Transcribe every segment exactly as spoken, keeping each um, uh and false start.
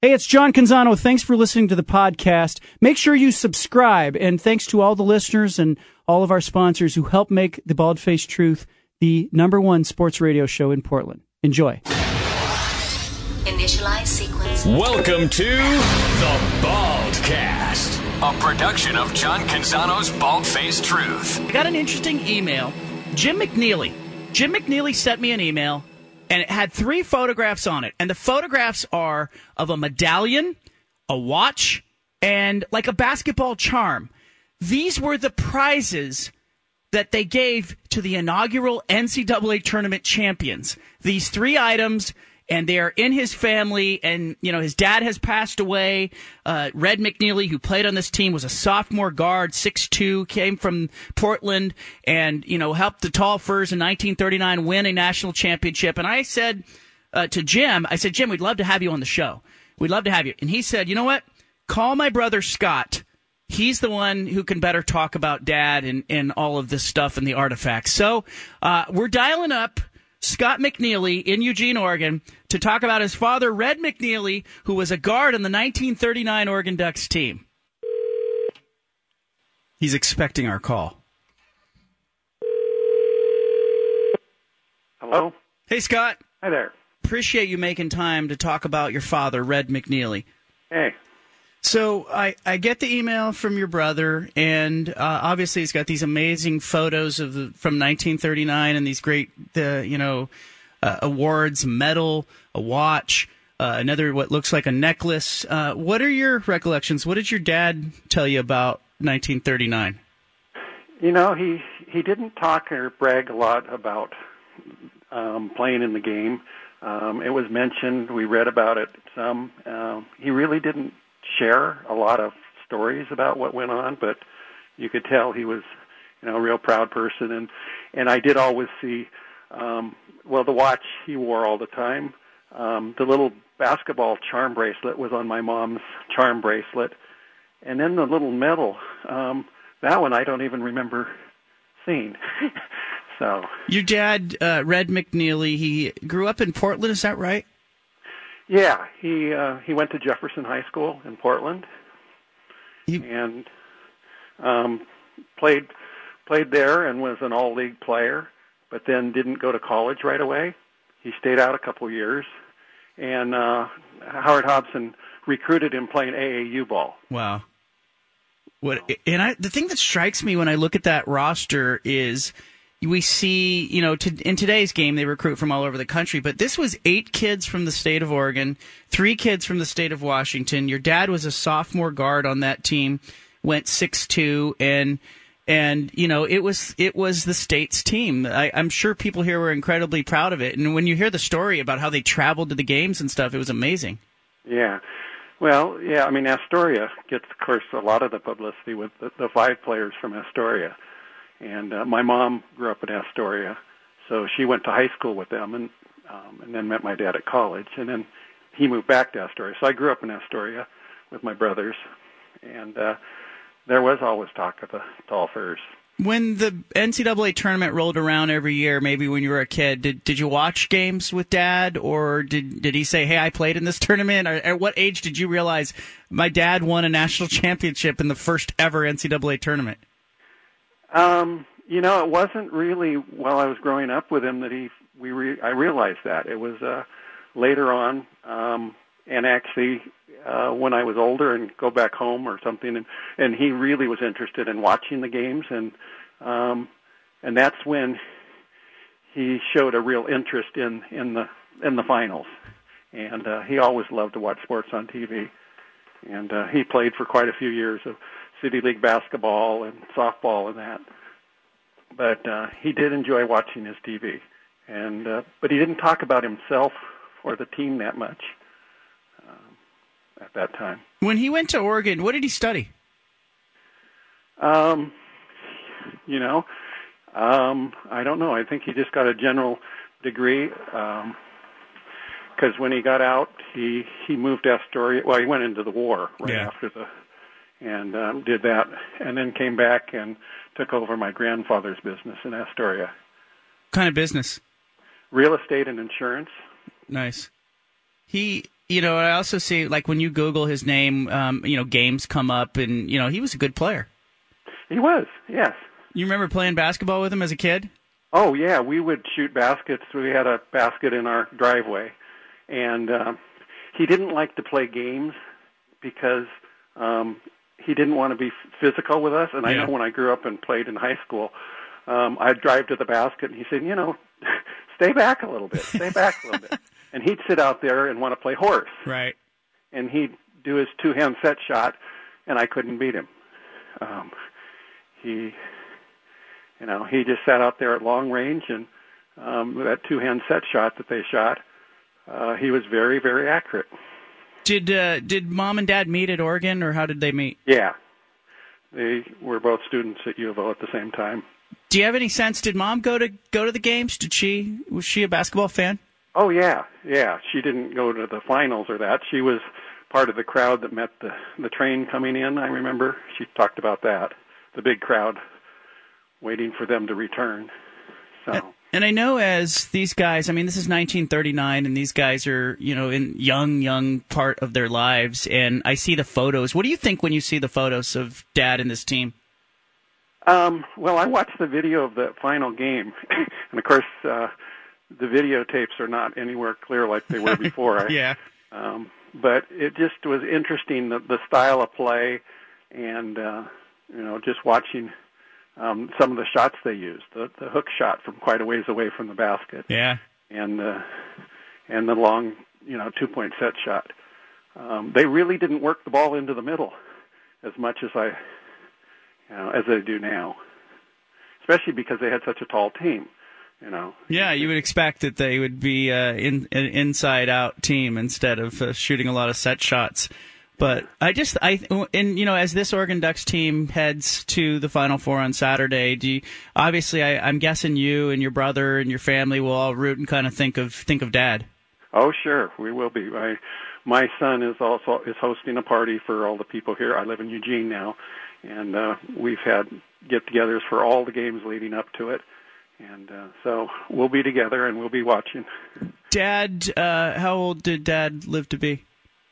Hey, it's John Canzano. Thanks for listening to the podcast. Make sure you subscribe, and thanks to all the listeners and all of our sponsors who help make The Bald-Faced Truth the number one sports radio show in Portland. Enjoy. Initialize sequence. Welcome to The Baldcast, a production of John Canzano's Bald-Faced Truth. I got an interesting email. Jim McNeely. Jim McNeely sent me an email, and it had three photographs on it. And the photographs are of a medallion, a watch, and like a basketball charm. These were the prizes that they gave to the inaugural N C double A tournament champions. These three items, and they are in his family, and, you know, his dad has passed away. Uh, Red McNeely, who played on this team, was a sophomore guard, six two, came from Portland, and, you know, helped the Tall Furs in nineteen thirty-nine win a national championship. And I said uh, to Jim, I said, Jim, we'd love to have you on the show. We'd love to have you. And he said, you know what? Call my brother Scott. He's the one who can better talk about Dad and, and all of this stuff and the artifacts. So uh, we're dialing up Scott McNeely in Eugene, Oregon, to talk about his father, Red McNeely, who was a guard on the nineteen thirty-nine Oregon Ducks team. He's expecting our call. Hello? Hey, Scott. Hi there. Appreciate you making time to talk about your father, Red McNeely. Hey. So I, I get the email from your brother, and uh, obviously he's got these amazing photos of the, from nineteen thirty-nine and these great, uh, you know, uh, awards, medal, a watch, uh, another what looks like a necklace. Uh, what are your recollections? What did your dad tell you about nineteen thirty-nine? You know, he he didn't talk or brag a lot about um, playing in the game. Um, it was mentioned. We read about it some. Uh, he really didn't share a lot of stories about what went on, but you could tell he was, you know, a real proud person. And, and I did always see, um, well, the watch he wore all the time. Um, the little basketball charm bracelet was on my mom's charm bracelet. And then the little medal, um, that one I don't even remember seeing. So your dad, uh, Red McNeely, he grew up in Portland, is that right? Yeah, he uh, he went to Jefferson High School in Portland, he... and um, played played there and was an all-league player, but then didn't go to college right away. He stayed out a couple years, and uh, Howard Hobson recruited him playing A A U ball. Wow. What? And I, the thing that strikes me when I look at that roster is we see, you know, to, in today's game, they recruit from all over the country, but this was eight kids from the state of Oregon, three kids from the state of Washington. Your dad was a sophomore guard on that team, went six two, and, and, you know, it was, it was the state's team. I, I'm sure people here were incredibly proud of it. And when you hear the story about how they traveled to the games and stuff, it was amazing. Yeah. Well, yeah, I mean, Astoria gets, of course, a lot of the publicity with the, the five players from Astoria. And uh, my mom grew up in Astoria, so she went to high school with them, and um, and then met my dad at college, and then he moved back to Astoria. So I grew up in Astoria with my brothers, and uh, there was always talk of the Tall Furs. When the N C double A tournament rolled around every year, maybe when you were a kid, did did you watch games with Dad, or did did he say, "Hey, I played in this tournament"? Or at what age did you realize my dad won a national championship in the first ever N C double A tournament? Um, you know, it wasn't really while I was growing up with him that he we re, I realized that. It was uh, later on, um, and actually uh, when I was older and go back home or something, and, and he really was interested in watching the games, and um, and that's when he showed a real interest in, in the in the finals. And uh, he always loved to watch sports on T V, and uh, he played for quite a few years of City League basketball and softball and that. But uh, he did enjoy watching his T V, and uh, but he didn't talk about himself or the team that much um, at that time. When he went to Oregon, what did he study? Um, you know, um, I don't know. I think he just got a general degree. Um, because when he got out, he he moved to Astoria. Well, he went into the war right yeah. after the. And um, did that, and then came back and took over my grandfather's business in Astoria. What kind of business? Real estate and insurance. Nice. He you know, I also see, like, when you Google his name, um, you know, games come up, and, you know, he was a good player. He was, yes. You remember playing basketball with him as a kid? Oh, yeah, we would shoot baskets. We had a basket in our driveway. And uh, he didn't like to play games because um, he didn't want to be physical with us. And yeah. I know when I grew up and played in high school, um, I'd drive to the basket, and he said, you know, stay back a little bit, stay back a little bit. And he'd sit out there and want to play horse. Right. And he'd do his two-hand set shot, and I couldn't beat him. Um, he... You know, he just sat out there at long range, and um, that two-hand set shot that they shot, uh, he was very, very accurate. Did uh, did Mom and Dad meet at Oregon, or how did they meet? Yeah. They were both students at U of O at the same time. Do you have any sense, did Mom go to go to the games? Did she was she a basketball fan? Oh, yeah, yeah. She didn't go to the finals or that. She was part of the crowd that met the, the train coming in, I remember. She talked about that, the big crowd waiting for them to return. So. And I know as these guys, I mean, this is nineteen thirty-nine, and these guys are, you know, in young, young part of their lives, and I see the photos. What do you think when you see the photos of Dad and this team? Um, well, I watched the video of the final game, and of course, uh, the videotapes are not anywhere clear like they were before. yeah. Um, but it just was interesting, the, the style of play, and, uh, you know, just watching Um, some of the shots they used, the, the hook shot from quite a ways away from the basket, yeah, and uh, and the long, you know, two point set shot. Um, they really didn't work the ball into the middle as much as I, you know, as they do now, especially because they had such a tall team. You know. Yeah, you would expect that they would be uh, in an inside-out team instead of uh, shooting a lot of set shots. But I just, I, and you know, as this Oregon Ducks team heads to the Final Four on Saturday, do you, obviously, I, I'm guessing you and your brother and your family will all root and kind of think of think of Dad. Oh, sure, we will be. My my son is also is hosting a party for all the people here. I live in Eugene now, and uh, we've had get-togethers for all the games leading up to it, and uh, so we'll be together and we'll be watching. Dad, uh, how old did Dad live to be?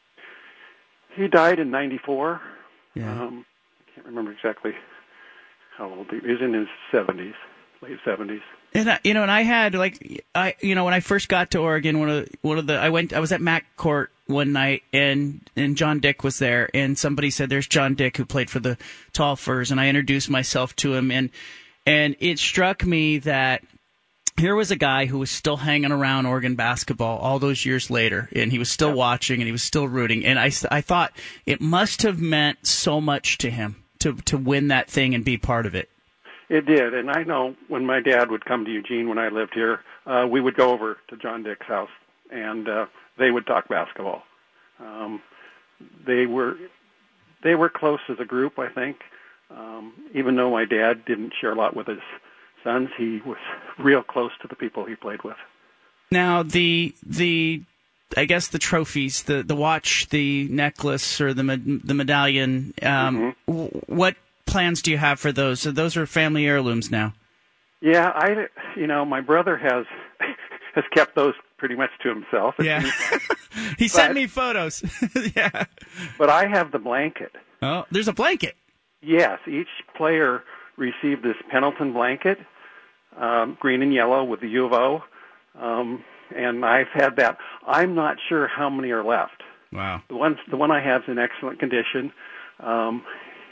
He died in ninety-four. Yeah. Um, I can't remember exactly how old he, he was. In his seventies, late seventies. And I, you know, and I had like I, you know, when I first got to Oregon, one of the, one of the I went, I was at Mac Court one night, and and John Dick was there, and somebody said, "There's John Dick who played for the Tall Furs," and I introduced myself to him, and and it struck me that here was a guy who was still hanging around Oregon basketball all those years later, and he was still yeah. watching, and he was still rooting. And I, I thought it must have meant so much to him to to win that thing and be part of it. It did, and I know when my dad would come to Eugene when I lived here, uh, we would go over to John Dick's house, and uh, they would talk basketball. Um, they were they were close as a group, I think, um, even though my dad didn't share a lot with his sons, he was real close to the people he played with. Now, the the I guess the trophies, the, the watch, the necklace, or the the medallion. Um, mm-hmm. What plans do you have for those? So those are family heirlooms now. Yeah, I you know my brother has has kept those pretty much to himself. Yeah, he sent but, me photos. yeah, but I have the blanket. Oh, there's a blanket. Yes, each player received this Pendleton blanket, um, green and yellow with the U of O, um, and I've had that. I'm not sure how many are left. Wow. The one, the one I have is in excellent condition, um,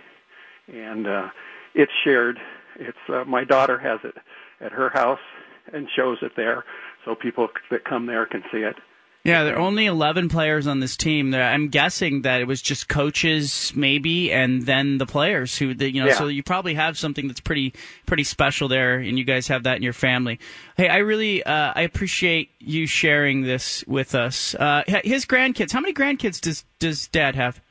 and uh, it's shared. It's uh, my daughter has it at her house and shows it there, so people that come there can see it. Yeah, there are only eleven players on this team. I'm guessing that it was just coaches, maybe, and then the players who, the, you know. Yeah. So you probably have something that's pretty, pretty special there, and you guys have that in your family. Hey, I really, uh, I appreciate you sharing this with us. Uh, his grandkids. How many grandkids does does Dad have?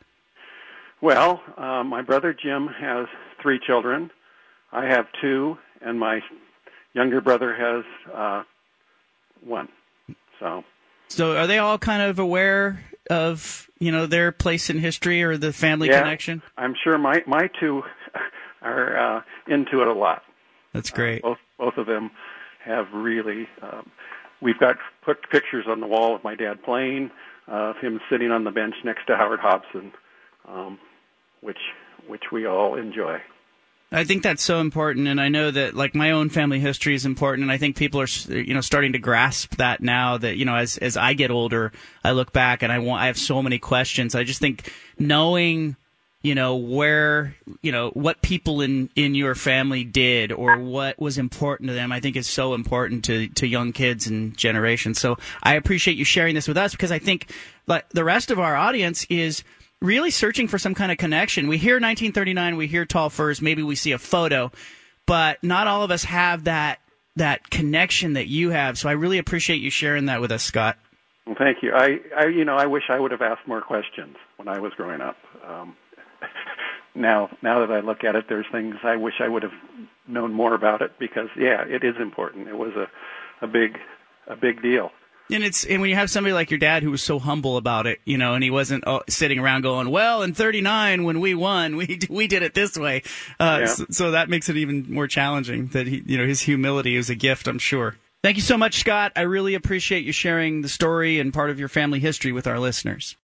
Well, uh, my brother Jim has three children. I have two, and my younger brother has uh, one. So. So are they all kind of aware of, you know, their place in history or the family yeah, connection? I'm sure my my two are uh, into it a lot. That's great. Uh, both both of them have really. Um, we've got put pictures on the wall of my dad playing. uh, of him sitting on the bench next to Howard Hobson, um, which which we all enjoy. I think that's so important, and I know that, like, my own family history is important, and I think people are, you know, starting to grasp that now. That, you know, as as I get older, I look back and I want I have so many questions. I just think knowing, you know, where, you know, what people in, in your family did or what was important to them, I think is so important to, to young kids and generations. So I appreciate you sharing this with us, because I think, like, the rest of our audience is really searching for some kind of connection. We hear nineteen thirty-nine, we hear Tall Firs, maybe we see a photo, but not all of us have that that connection that you have. So I really appreciate you sharing that with us, Scott. Well, thank you. I, I you know, I wish I would have asked more questions when I was growing up. Um, now, now that I look at it, there's things I wish I would have known more about it, because, yeah, it is important. It was a, a big, a big deal. And it's and when you have somebody like your dad who was so humble about it, you know, and he wasn't uh, sitting around going, "Well, in thirty-nine when we won, we we did it this way," uh, yeah. so, so that makes it even more challenging. That he, you know, his humility is a gift, I'm sure. Thank you so much, Scott. I really appreciate you sharing the story and part of your family history with our listeners.